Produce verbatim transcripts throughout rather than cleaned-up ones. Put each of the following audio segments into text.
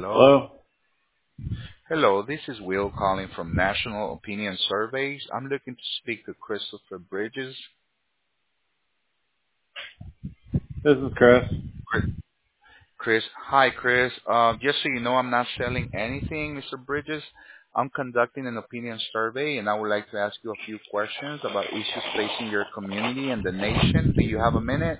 Hello. Hello? Hello, this is Will calling from National Opinion Surveys. I'm looking to speak to Christopher Bridges. This is Chris. Chris, hi Chris. Uh, just so you know, I'm not selling anything, Mister Bridges. I'm conducting an opinion survey, and I would like to ask you a few questions about issues facing your community and the nation. Do you have a minute?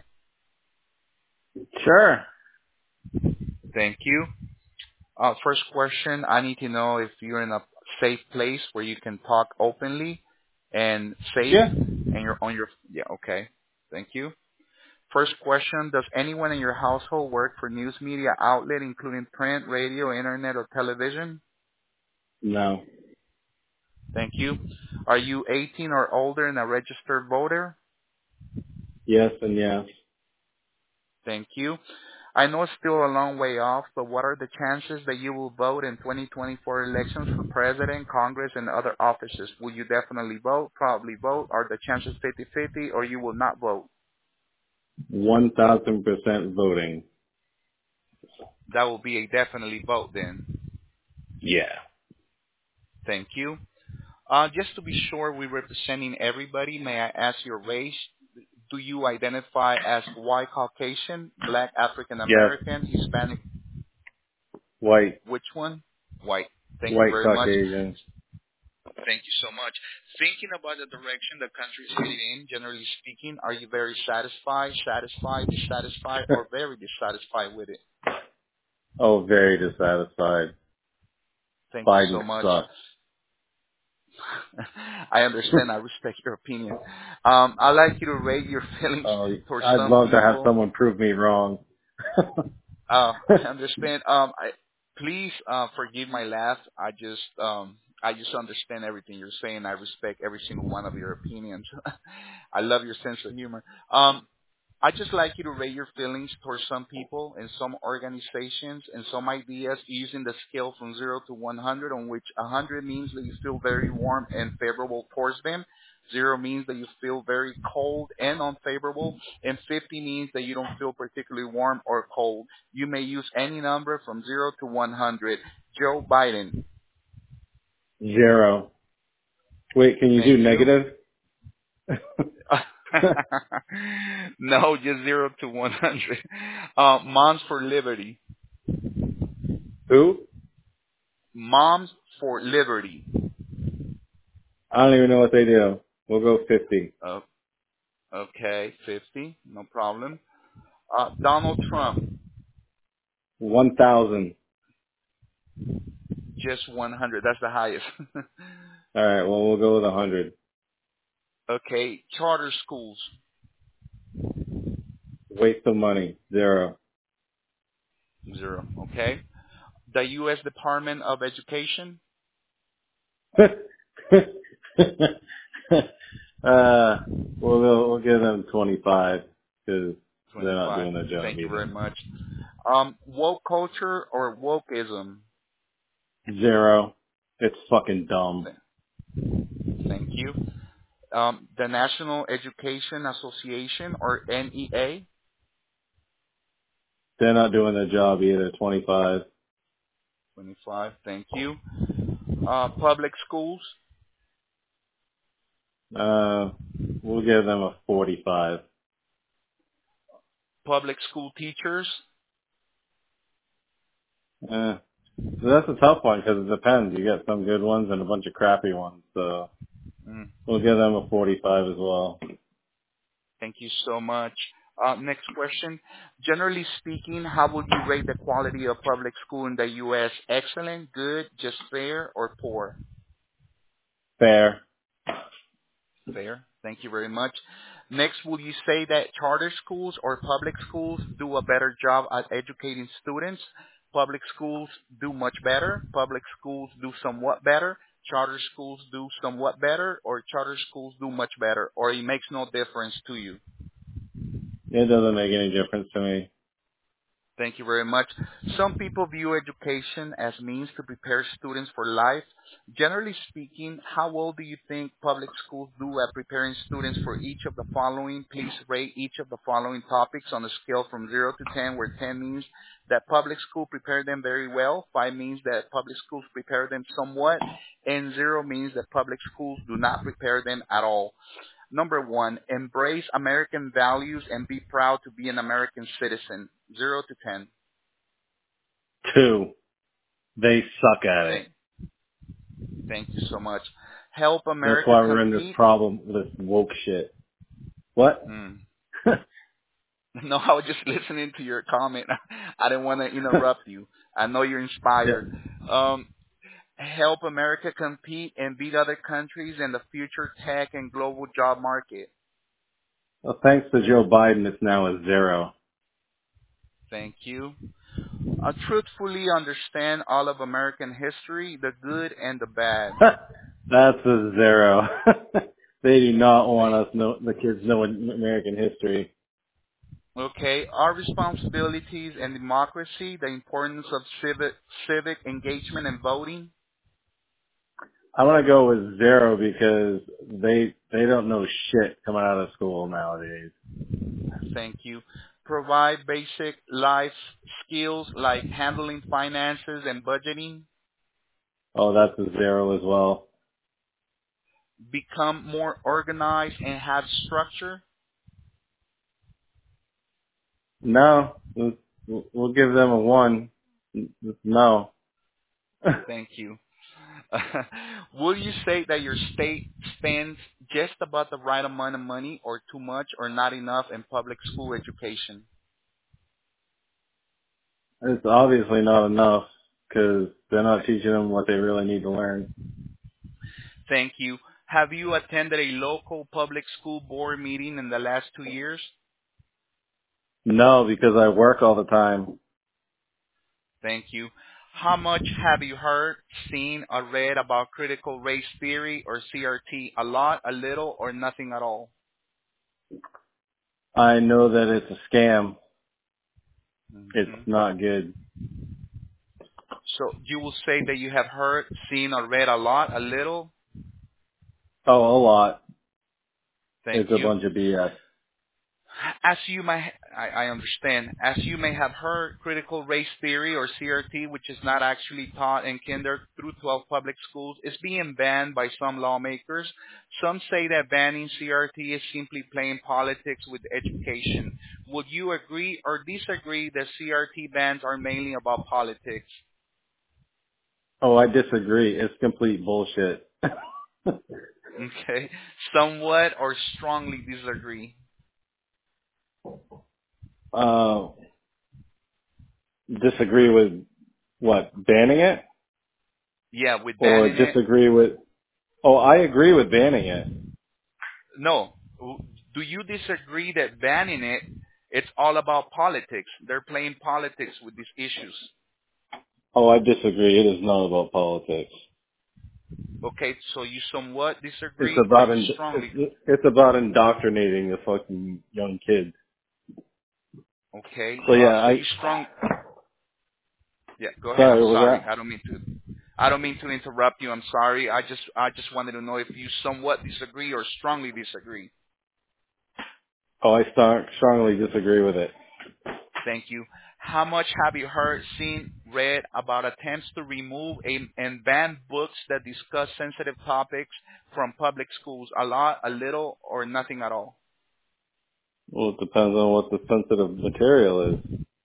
Sure. Thank you. Uh, first question, I need to know if you're in a safe place where you can talk openly and safe, Yeah. and you're on your, yeah, okay. Thank you. First question, does anyone in your household work for news media outlet, including print, radio, internet, or television? No. Thank you. Are you eighteen or older and a registered voter? Yes and yes. Thank you. I know it's still a long way off, but what are the chances that you will vote in twenty twenty-four elections for president, Congress, and other offices? Will you definitely vote, probably vote? Are the chances fifty-fifty, or you will not vote? one thousand percent voting. That will be a definitely vote then. Yeah. Thank you. Uh, just to be sure we're representing everybody, may I ask your race? Do you identify as white Caucasian, black African Yes. American, Hispanic? White. Which one? White. Thank you White very much. Caucasian. Thank you so much. Thinking about the direction the country is headed in, generally speaking, are you very satisfied, satisfied, dissatisfied, or very dissatisfied with it? Oh, very dissatisfied. Thank you Biden so much. sucks. I understand. I respect your opinion. Um, I'd like you to rate your feelings Oh, towards I'd some love to have people. someone prove me wrong. Uh, I understand. Um, I, please uh, forgive my laugh. I just um, I just understand everything you're saying. I respect every single one of your opinions. I love your sense of humor. Um, I just like you to rate your feelings towards some people and some organizations and some ideas using the scale from zero to one hundred, on which one hundred means that you feel very warm and favorable towards them. Zero means that you feel very cold and unfavorable, and fifty means that you don't feel particularly warm or cold. You may use any number from zero to one hundred. Joe Biden. Zero. Wait, can you do Thank you. negative? No, just zero to one hundred. Uh, Moms for Liberty. Who? Moms for Liberty. I don't even know what they do. We'll go fifty. Oh, okay, fifty, no problem. Uh, Donald Trump, one thousand. just one hundred. That's the highest. Alright, well, we'll go with one hundred. Okay, charter schools, Waste of money. Zero. zero. Okay. The U S. Department of Education, uh, we'll go, we'll give them twenty-five because they're not twenty-five. doing their job Thank you very either. much. Um, woke culture or wokeism? Zero. It's fucking dumb. Thank you. Um, the National Education Association or N E A, They're not doing their job either. twenty-five. twenty-five. Thank you. Uh, public schools, Uh, we'll give them a forty-five. public school teachers. Eh. So that's a tough one because it depends. You get some good ones and a bunch of crappy ones. So Mm. we'll give them a forty-five as well. Thank you so much. Uh, next question. Generally speaking, how would you rate the quality of public school in the U S? Excellent, good, just fair, or poor? Fair. Fair. Thank you very much. Next, will you say that charter schools or public schools do a better job at educating students? Public schools do much better. Public schools do somewhat better. Charter schools do somewhat better, or charter schools do much better, or it makes no difference to you. It doesn't make any difference to me. Thank you very much. Some people view education as means to prepare students for life. Generally speaking, how well do you think public schools do at preparing students for each of the following? Please rate each of the following topics on a scale from zero to ten, where ten means that public school prepare them very well, five means that public schools prepare them somewhat, and zero means that public schools do not prepare them at all. Number one, embrace American values and be proud to be an American citizen. Zero to ten. Two. They suck at it. Thank, thank you so much. Help That's America why we're in this compete. problem, this woke shit. What? Hmm. No, I was just listening to your comment. I didn't want to interrupt you. I know you're Yeah. inspired. Um, help America compete and beat other countries in the future tech and global job market. Well, thanks to Joe Biden, it's now a zero. Thank you. Uh, truthfully understand all of American history, the good and the bad. That's a zero. They do not want Thank. us know the kids know American history. Okay, our responsibilities and democracy, the importance of civic civic engagement and voting. I want to go with zero because they they don't know shit coming out of school nowadays. Thank you. Provide basic life skills like handling finances and budgeting. Oh, that's a zero as well. Become more organized and have structure. No, we'll, we'll give them a one. No. Thank you. Will you say that your state spends just about the right amount of money or too much or not enough in public school education? It's obviously not enough because they're not teaching them what they really need to learn. Thank you. Have you attended a local public school board meeting in the last two years? No, because I work all the time. Thank you. How much have you heard, seen, or read about critical race theory or C R T? A lot, a little, or nothing at all? I know that it's a scam. It's Hmm. not good. So you will say that you have heard, seen, or read a lot, a little? Oh, a lot. Thank It's a you. bunch of B S. As you may, I, I understand, as you may have heard, critical race theory or C R T, which is not actually taught in kinder through twelve public schools, is being banned by some lawmakers. Some say that banning C R T is simply playing politics with education. Would you agree or disagree that C R T bans are mainly about politics? Oh, I disagree. It's complete bullshit. Okay. Somewhat or strongly disagree? uh, disagree with what? Banning it? Yeah, with Or banning it? disagree with, oh, I agree with banning it. No. Do you disagree that banning it, it's all about politics? They're playing politics with these issues. Oh, I disagree. It is not about politics. Okay, so you somewhat It's disagree or about, you in, strongly? it's, it's about indoctrinating the fucking young kids. Okay, So uh, yeah, so I, you strong? Yeah, go ahead. I'm sorry, what was sorry. that? I don't mean to. I don't mean to interrupt you. I'm sorry. I just I just wanted to know if you somewhat disagree or strongly disagree. Oh, I start, strongly disagree with it. Thank you. How much have you heard, seen, read about attempts to remove a, and ban books that discuss sensitive topics from public schools? A lot, a little, or nothing at all? Well, it depends on what the sensitive material is.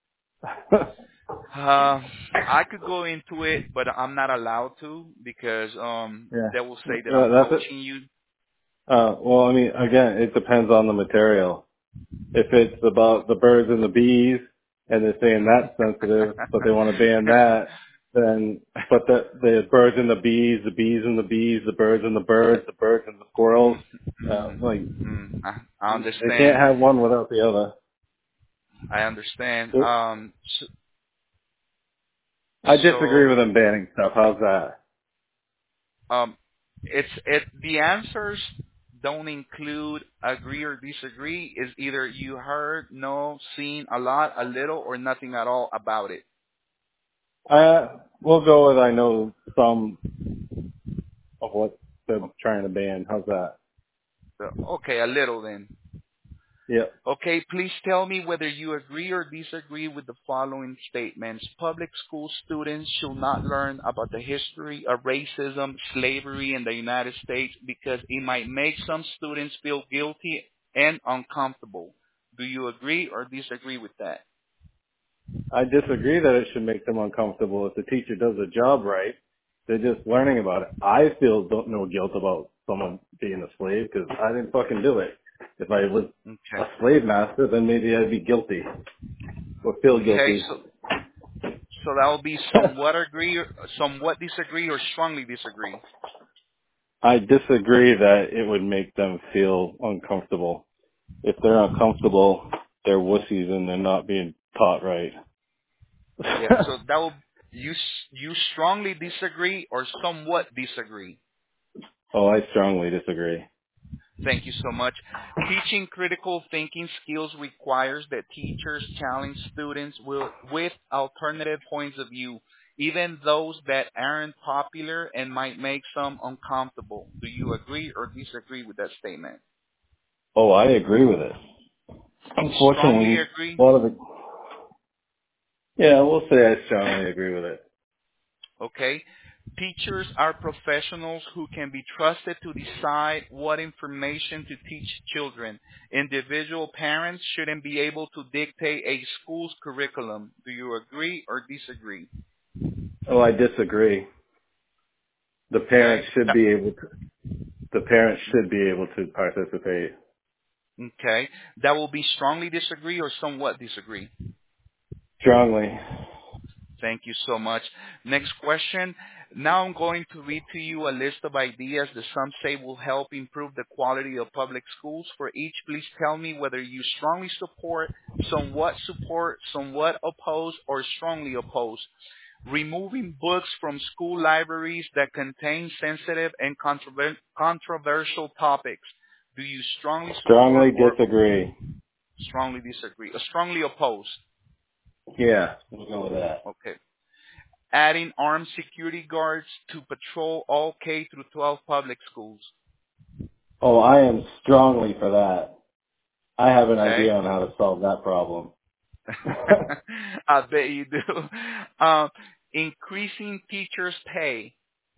Uh, I could go into it, but I'm not allowed to because um, yeah. they will say that Uh, I'm that's it. coaching you. Uh, well, I mean, again, it depends on the material. If it's about the birds and the bees, and they're saying that's sensitive, but they want to ban that, then, but the, the birds and the bees, the bees and the bees, the birds and the birds, the birds and the squirrels, Mm, uh, mm, like, mm, I I they can't understand. have one without the other. I understand. So, Um, so, I disagree so with them banning stuff. How's that? um, it's it the answers don't include agree or disagree. Is either you heard, know, seen a lot, a little, or nothing at all about it. I we'll go with I know some of what they're trying to ban. How's that? Okay, a little then. Yeah. Okay, please tell me whether you agree or disagree with the following statements. Public school students should not learn about the history of racism, slavery in the United States because it might make some students feel guilty and uncomfortable. Do you agree or disagree with that? I disagree that it should make them uncomfortable. If the teacher does the job right, they're just learning about it. I feel don't no guilt about someone being a slave because I didn't fucking do it. If I was a Okay. slave master, then maybe I'd be guilty or feel Okay, guilty. so so that will be somewhat agree, somewhat disagree, or strongly disagree. I disagree that it would make them feel uncomfortable. If they're uncomfortable, they're wussies and they're not being taught right. Yeah, so that will you s- you strongly disagree or somewhat disagree. Oh, I strongly disagree. Thank you so much. Teaching critical thinking skills requires that teachers challenge students will, with alternative points of view, even those that aren't popular and might make some uncomfortable. Do you agree or disagree with that statement? Oh, I agree with it. Strongly Unfortunately, agree? a lot of the, yeah, we'll say I strongly agree with it. Okay. Teachers are professionals who can be trusted to decide what information to teach children. Individual parents shouldn't be able to dictate a school's curriculum. Do you agree or disagree? Oh, I disagree. The Okay. parents should That- be able to, the parents should be able to participate. Okay. That will be strongly disagree or somewhat disagree. Strongly. Thank you so much. Next question. Now I'm going to read to you a list of ideas that some say will help improve the quality of public schools. For each, please tell me whether you strongly support, somewhat support, somewhat oppose, or strongly oppose. Removing books from school libraries that contain sensitive and controver- controversial topics. Do you strongly support Strongly or disagree. strongly disagree? Or strongly oppose? Yeah, we'll go with that. Okay. Adding armed security guards to patrol all K through twelve public schools. Oh, I am strongly for that. I have an Okay? idea on how to solve that problem. I bet you do. Um, increasing teachers' pay.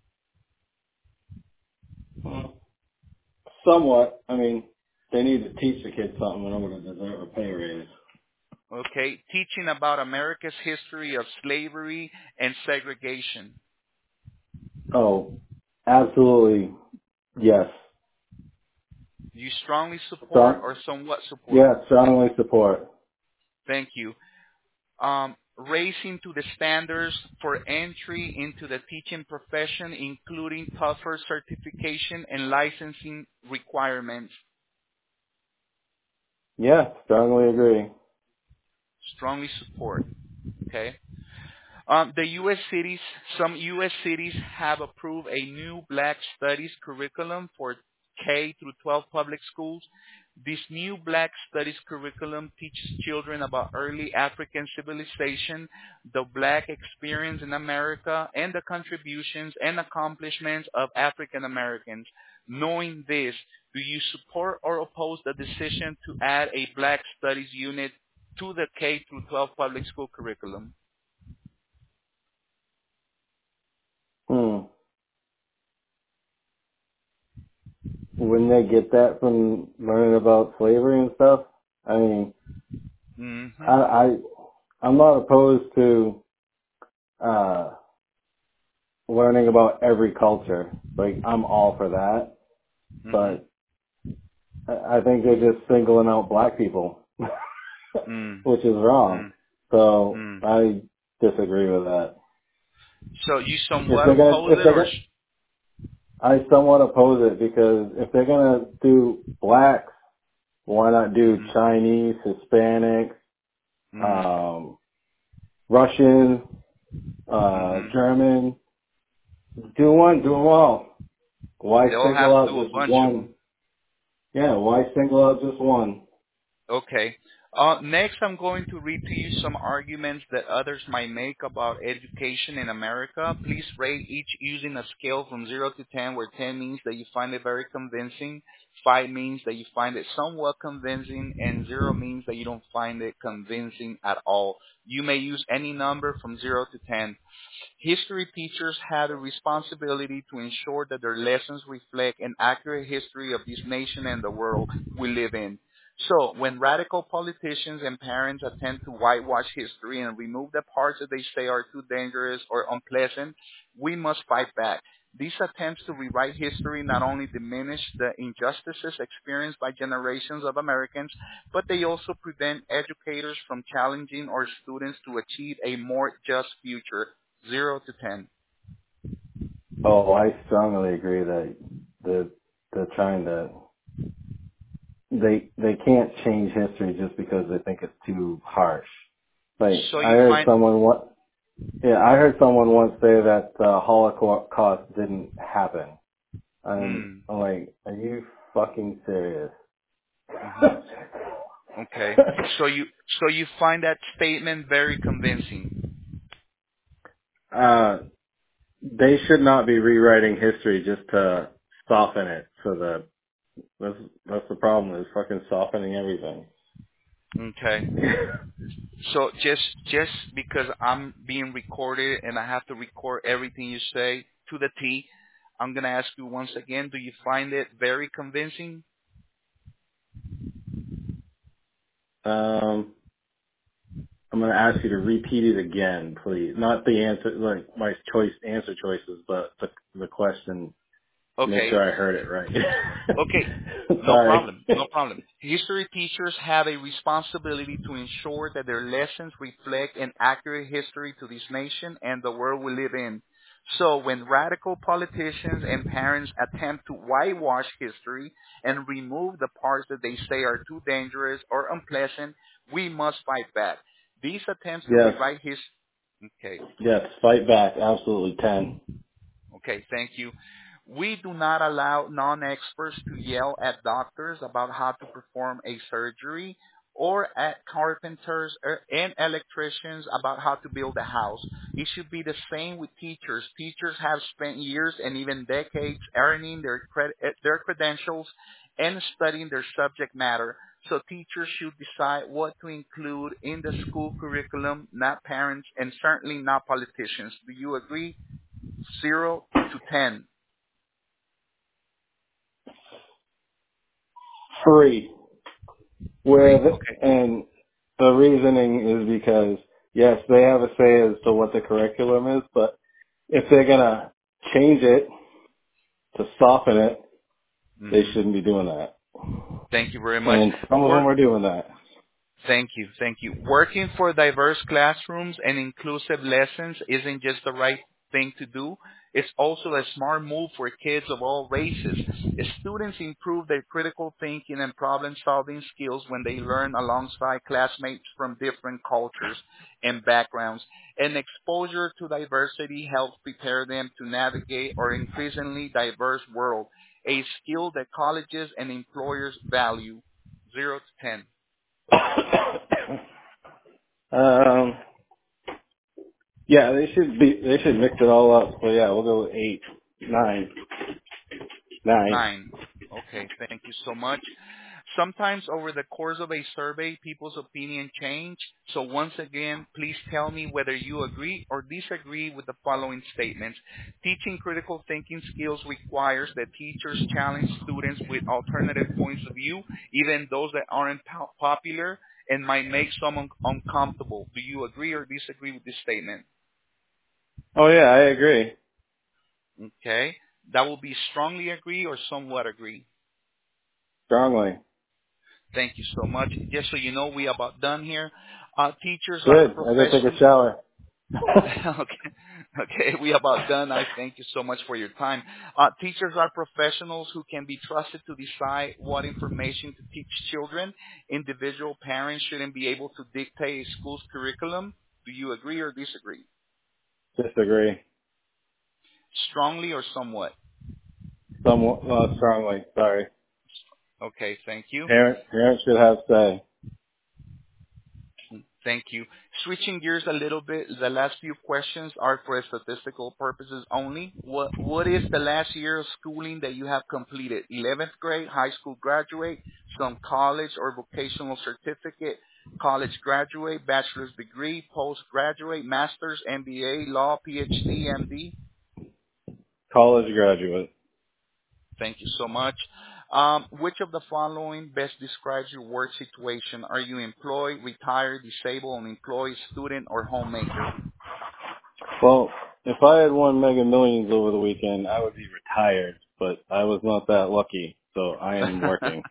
Somewhat. I mean, they need to teach the kids something in order to deserve a pay raise. Okay? Teaching about America's history of slavery and segregation. Oh, absolutely. Yes. You strongly support Strong, or somewhat support? yeah, strongly support. Thank you. Um, raising to the standards for entry into the teaching profession, including tougher certification and licensing requirements. Yeah, strongly agree. Strongly support. Okay. Um, the U S cities, some U S cities have approved a new Black Studies curriculum for K through twelve public schools. This new Black Studies curriculum teaches children about early African civilization, the Black experience in America, and the contributions and accomplishments of African Americans. Knowing this, do you support or oppose the decision to add a Black Studies unit to the K through twelve public school curriculum? Hmm. Wouldn't they get that from learning about slavery and stuff? I mean, I, Mm-hmm. I I'm not opposed to uh learning about every culture. Like, I'm all for that, Mm-hmm. but I I think they're just singling out black people, Mm. which is wrong. Mm. So Mm. I disagree with that. So you If somewhat they're gonna, oppose if it, they're or? gonna, sh- I somewhat oppose it because if they're gonna do blacks, why not do Mhm. Chinese, Hispanic, Mhm. um, Russian, uh, Mhm. German? Do one, do them all. Why They'll single have to out do a just bunch of one? them. Yeah, why single out just one? Okay. Uh, next, I'm going to read to you some arguments that others might make about education in America. Please rate each using a scale from zero to ten, where ten means that you find it very convincing, five means that you find it somewhat convincing, and zero means that you don't find it convincing at all. You may use any number from zero to ten. History teachers have a responsibility to ensure that their lessons reflect an accurate history of this nation and the world we live in. So, when radical politicians and parents attempt to whitewash history and remove the parts that they say are too dangerous or unpleasant, we must fight back. These attempts to rewrite history not only diminish the injustices experienced by generations of Americans, but they also prevent educators from challenging our students to achieve a more just future. Zero to ten. Oh, I strongly agree that the they're trying to they they can't change history just because they think it's too harsh. Like So I you heard find, someone what yeah, I heard someone once say that the Holocaust didn't happen. And mm, I'm like, are you fucking serious? hmm okay. So you, so you find that statement very convincing. uh, they should not be rewriting history just to soften it. So the that's that's the problem is fucking softening everything. Okay. So just, just because I'm being recorded and I have to record everything you say to the T, I'm gonna ask you once again, do you find it very convincing? um, I'm gonna ask you to repeat it again, please. Not the answer, like my choice answer choices, but the the question. Make Okay. sure I heard it right. Okay, no Sorry. problem, no problem. History teachers have a responsibility to ensure that their lessons reflect an accurate history to this nation and the world we live in. So when radical politicians and parents attempt to whitewash history and remove the parts that they say are too dangerous or unpleasant, we must fight back. These attempts to Yes. rewrite history. Okay. Yes. Fight back. Absolutely. Ten. Okay, thank you. We do not allow non-experts to yell at doctors about how to perform a surgery or at carpenters or- and electricians about how to build a house. It should be the same with teachers. Teachers have spent years and even decades earning their cred- eh, their credentials and studying their subject matter. So teachers should decide what to include in the school curriculum, not parents, and certainly not politicians. Do you agree? Zero to ten. Three. Three. Where the, Okay. and the reasoning is because yes, they have a say as to what the curriculum is, but if they're gonna change it to soften it, they hmm shouldn't be doing that. Thank you very much. And some of them Work. are doing that. Thank you. Thank you. Working for diverse classrooms and inclusive lessons isn't just the right thing to do. It's also a smart move for kids of all races. Students improve their critical thinking and problem solving skills when they learn alongside classmates from different cultures and backgrounds. And exposure to diversity helps prepare them to navigate our increasingly diverse world, a skill that colleges and employers value. Zero to ten. um, yeah, they should be. They should mix it all up. So yeah, we'll go with eight, nine, nine. Nine. Okay, thank you so much. Sometimes over the course of a survey, people's opinion change. So once again, please tell me whether you agree or disagree with the following statements. Teaching critical thinking skills requires that teachers challenge students with alternative points of view, even those that aren't po- popular and might make someone uncomfortable. Do you agree or disagree with this statement? Oh yeah, I agree. Okay. That will be strongly agree or somewhat agree. Strongly. Thank you so much. Just so you know, we are about done here. Uh, teachers are Good. I gotta take a professional. shower. okay, okay, we are about done. I thank you so much for your time. Uh, teachers are professionals who can be trusted to decide what information to teach children. Individual parents shouldn't be able to dictate a school's curriculum. Do you agree or disagree? Disagree. Strongly or somewhat? Somewhat uh, strongly. Sorry. Okay, thank you. Parent, parents should have say. Thank you. Switching gears a little bit, the last few questions are for statistical purposes only. What What is the last year of schooling that you have completed? eleventh grade, high school graduate, some college or vocational certificate, college graduate, bachelor's degree, postgraduate, master's, M B A, law, P H D, M D? College graduate. Thank you so much. Um, which of the following best describes your work situation? Are you employed, retired, disabled, unemployed, student, or homemaker? Well, if I had won Mega Millions over the weekend, I would be retired, but I was not that lucky, so I am working.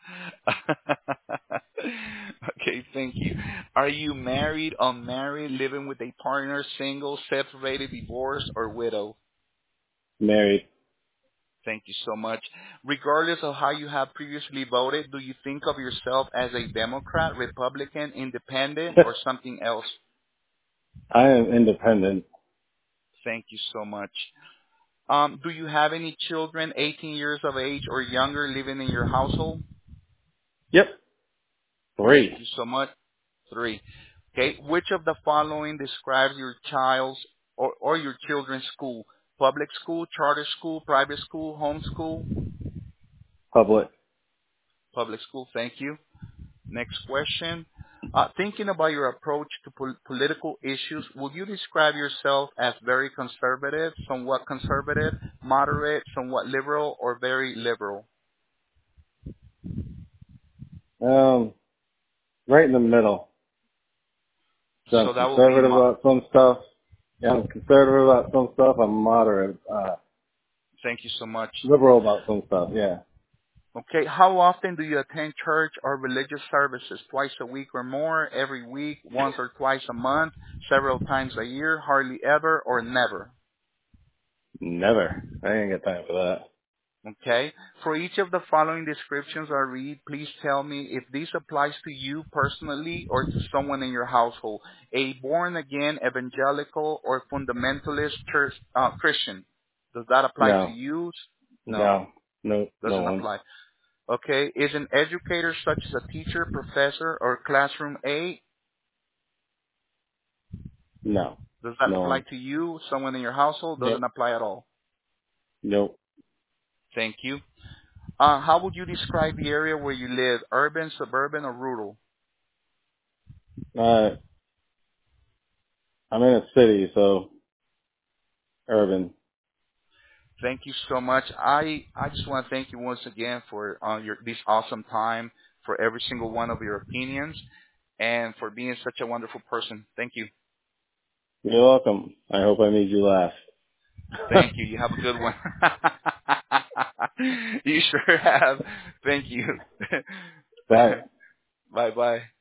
Okay, thank you. Are you married, unmarried, living with a partner, single, separated, divorced, or widow? Married. Thank you so much. Regardless of how you have previously voted, do you think of yourself as a Democrat, Republican, Independent, or something else? I am independent. Thank you so much. Um, do you have any children eighteen years of age or younger living in your household? Yep. Thank Three. you so much. Three. Okay. Which of the following describes your child's or, or your children's school? Public school, charter school, private school, homeschool? Public. Public school. Thank you. Next question. Uh, thinking about your approach to pol- political issues, would you describe yourself as very conservative, somewhat conservative, moderate, somewhat liberal, or very liberal? Um, right in the middle. So I'm So that will be conservative mo- about some stuff. Yeah, I'm conservative about some stuff. I'm moderate, uh, thank you so much. liberal about some stuff. Yeah. Okay, how often do you attend church or religious services? Twice a week or more, every week, once or twice a month, several times a year, hardly ever, or never? Never. I ain't got time for that. Okay, for each of the following descriptions I read, please tell me if this applies to you personally or to someone in your household. A born-again evangelical or fundamentalist church uh, Christian. Does that apply to No. you? No, No. No. No doesn't one. apply. Okay, is an educator such as a teacher, professor, or classroom aide? No. Does that No apply one. to you, someone in your household? Yep. Doesn't apply at all. Nope. Thank you. Uh, how would you describe the area where you live? Urban, suburban, or rural? Uh, I'm in a city, so urban. Thank you so much. I, I just want to thank you once again for uh, your this awesome time, for every single one of your opinions, and for being such a wonderful person. Thank you. You're welcome. I hope I made you laugh. Thank you. You have a good one. You sure have. Thank you. Bye. Bye bye.